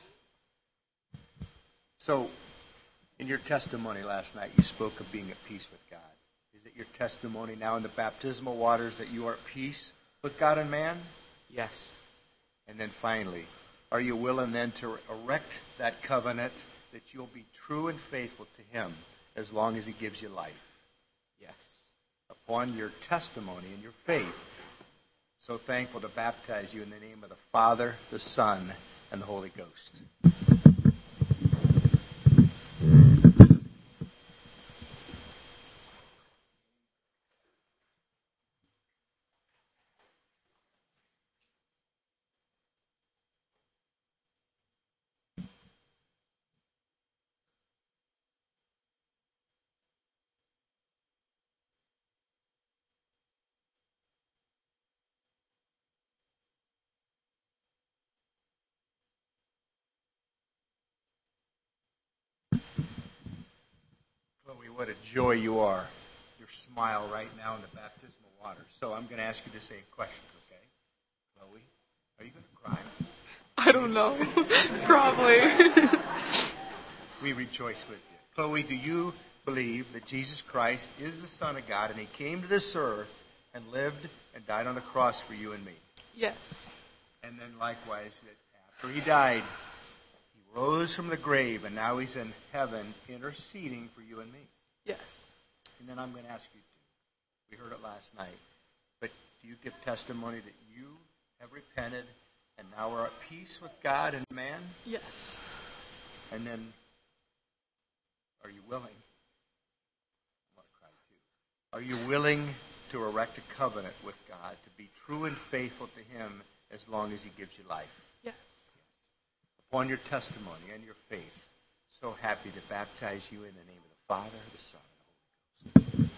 So, in your testimony last night, you spoke of being at peace with God. Is it your testimony now in the baptismal waters that you are at peace with God and man? Yes. And then finally, are you willing then to erect that covenant that you'll be true and faithful to him as long as he gives you life? Yes. Upon your testimony and your faith, so thankful to baptize you in the name of the Father, the Son, and the Holy Ghost. Chloe, what a joy you are. Your smile right now in the baptismal water. So I'm going to ask you to say questions, okay? Chloe, are you going to cry? I don't know. Probably. We rejoice with you. Chloe, do you believe that Jesus Christ is the Son of God and he came to this earth and lived and died on the cross for you and me? Yes. And then likewise, that after he died, he rose from the grave and now he's in heaven interceding for you and me. Yes. And then I'm going to ask you to. We heard it last night. But do you give testimony that you have repented and now are at peace with God and man? Yes. And then, are you willing? I want to cry too. Are you willing to erect a covenant with God, to be true and faithful to him as long as he gives you life? Yes. Upon your testimony and your faith, so happy to baptize you in the name of the Father, the Son, and the Holy Ghost.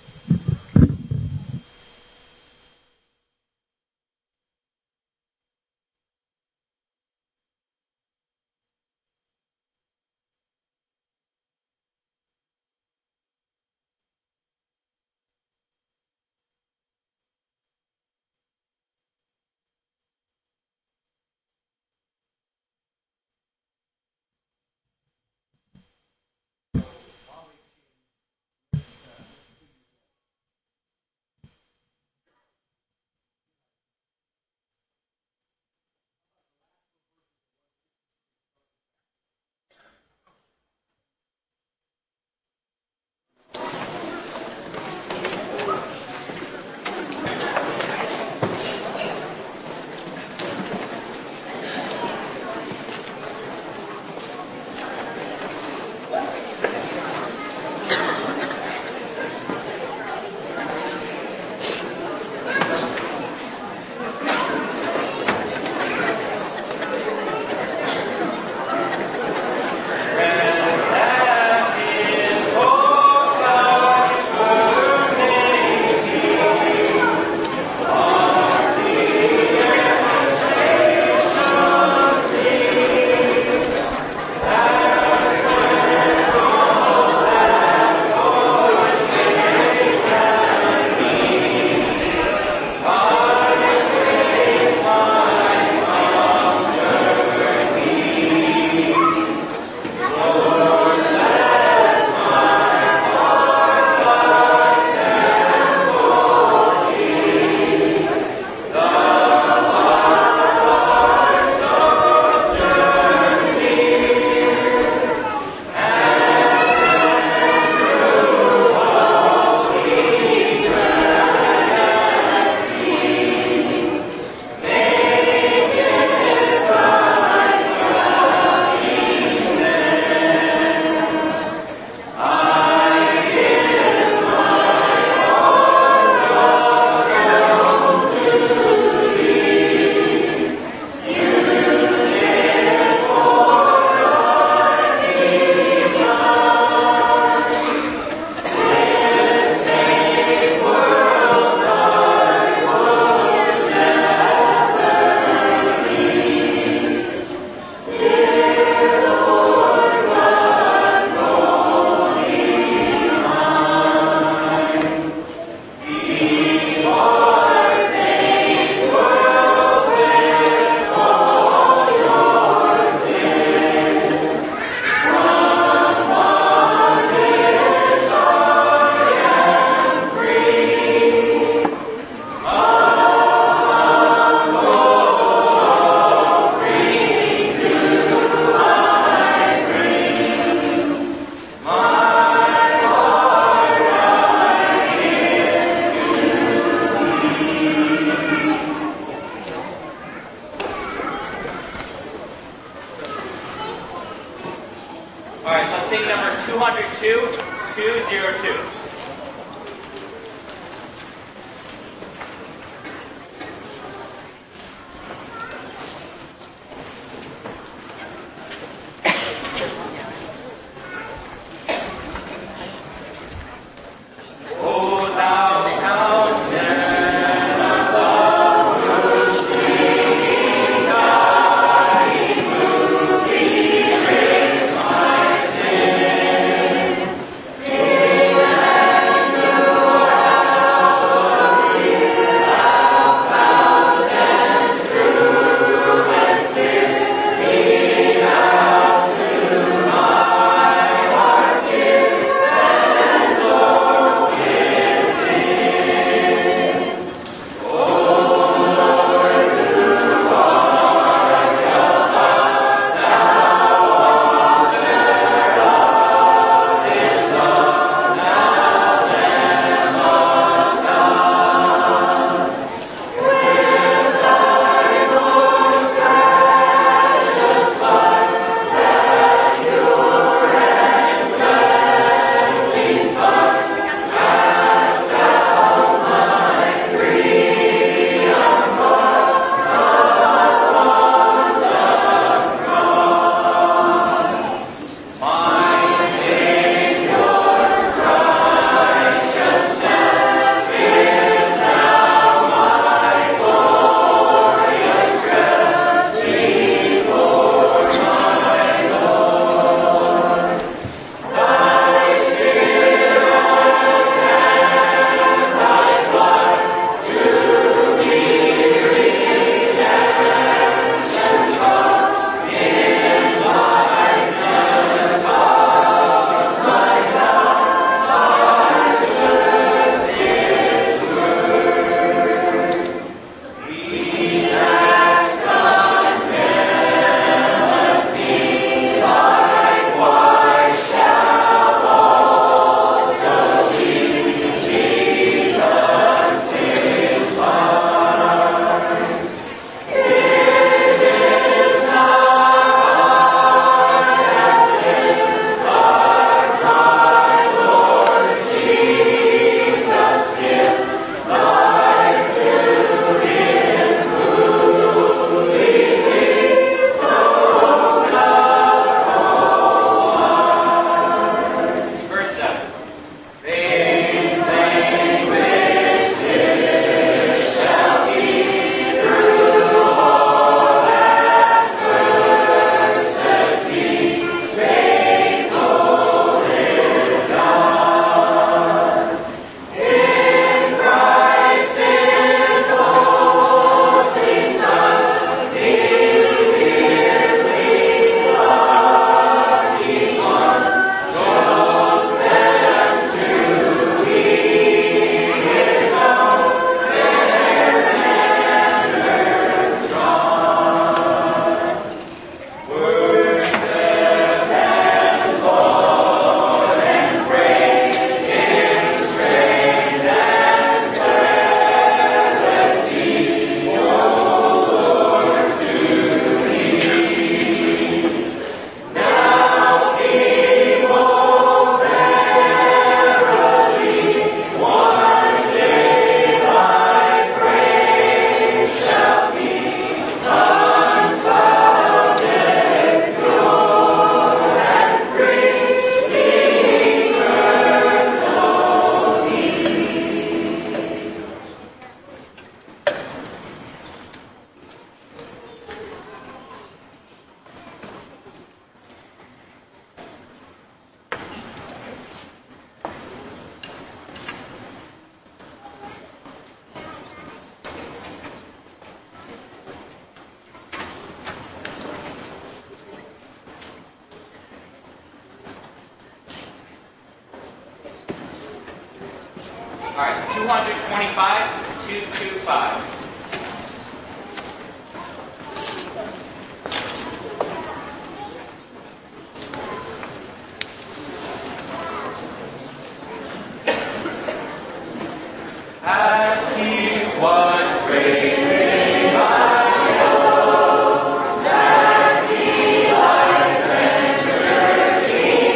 All right, let's sing number two hundred two, two oh two. All right, two twenty-five, two twenty-five. Ask me what great thing I know, that delights and stirs me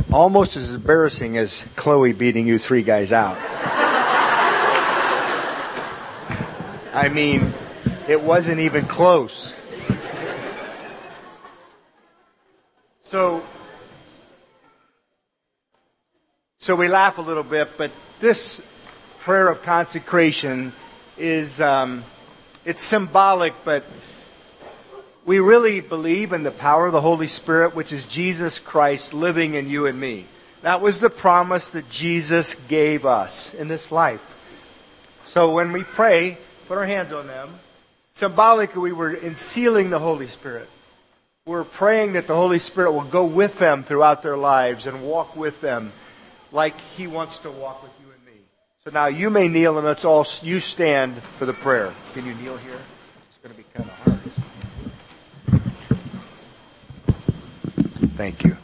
Almost as embarrassing as Chloe beating you three guys out. I mean, it wasn't even close. So, so we laugh a little bit, but this prayer of consecration is, um, it's symbolic, but we really believe in the power of the Holy Spirit, which is Jesus Christ living in you and me. That was the promise that Jesus gave us in this life. So when we pray, put our hands on them. Symbolically, we were ensealing the Holy Spirit. We're praying that the Holy Spirit will go with them throughout their lives and walk with them like He wants to walk with you and me. So now you may kneel, and let's all you stand for the prayer. Can you kneel here? It's going to be kind of hard. Thank you.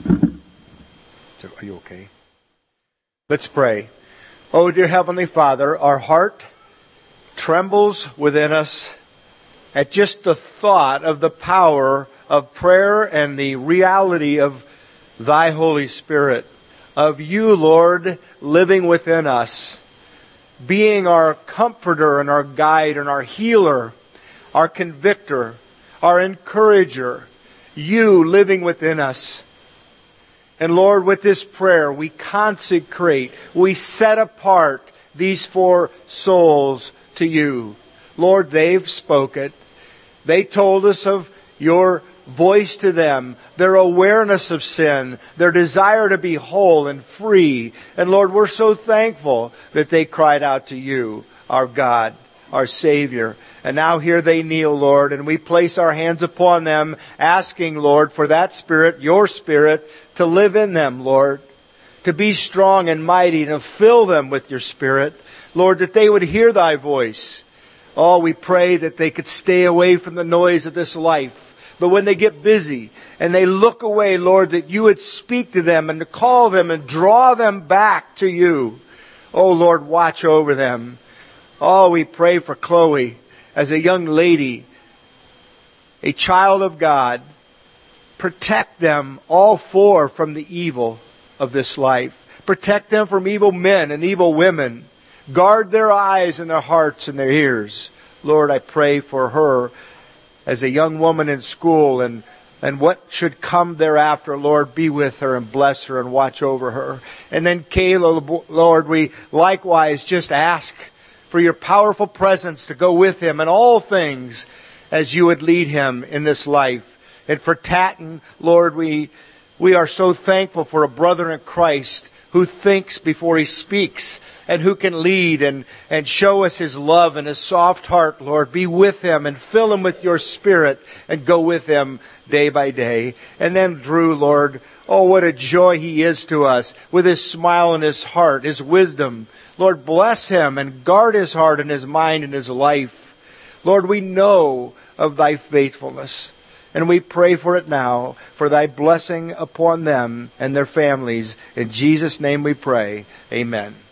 So, are you okay? Let's pray. Oh, dear Heavenly Father, our heart trembles within us at just the thought of the power of prayer and the reality of Thy Holy Spirit, of You, Lord, living within us, being our comforter and our guide and our healer, our convictor, our encourager, You living within us. And Lord, with this prayer, we consecrate, we set apart these four souls to You. Lord, they've spoken. They told us of Your voice to them, their awareness of sin, their desire to be whole and free. And Lord, we're so thankful that they cried out to You, our God, our Savior. And now here they kneel, Lord, and we place our hands upon them, asking, Lord, for that Spirit, Your Spirit, to live in them, Lord, to be strong and mighty, and to fill them with Your Spirit. Lord, that they would hear Thy voice. Oh, we pray that they could stay away from the noise of this life. But when they get busy and they look away, Lord, that You would speak to them and to call them and draw them back to You. Oh, Lord, watch over them. Oh, we pray for Chloe as a young lady, a child of God. Protect them, all four, from the evil of this life. Protect them from evil men and evil women. Guard their eyes and their hearts and their ears. Lord, I pray for her as a young woman in school, and, and what should come thereafter. Lord, be with her and bless her and watch over her. And then Caleb, Lord, we likewise just ask for Your powerful presence to go with him in all things as You would lead him in this life. And for Tatton, Lord, we we are so thankful for a brother in Christ who thinks before he speaks and who can lead and, and show us his love and his soft heart, Lord. Be with him and fill him with Your Spirit and go with him day by day. And then Drew, Lord, oh, what a joy he is to us with his smile and his heart, his wisdom. Lord, bless him and guard his heart and his mind and his life. Lord, we know of Thy faithfulness, and we pray for it now, for Thy blessing upon them and their families. In Jesus' name we pray. Amen.